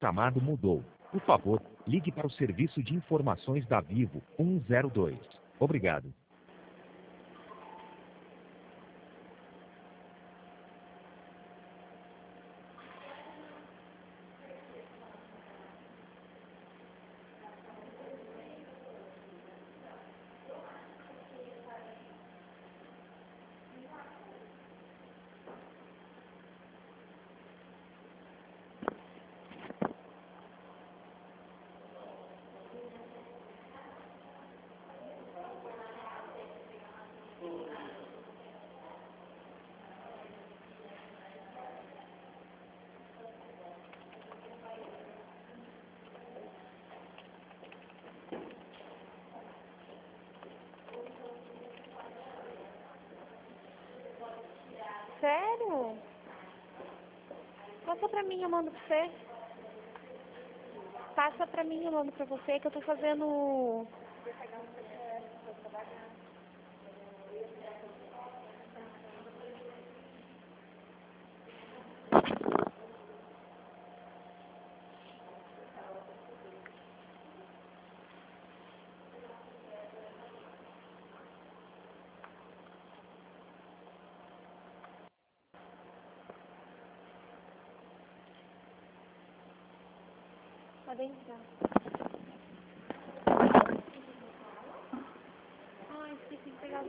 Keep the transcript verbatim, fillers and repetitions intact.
chamado mudou. Por favor, ligue para o serviço de informações da Vivo um zero dois. Obrigado. Sério? Passa pra mim, eu mando pra você. Passa pra mim, eu mando pra você, que eu tô fazendo... Pode entrar.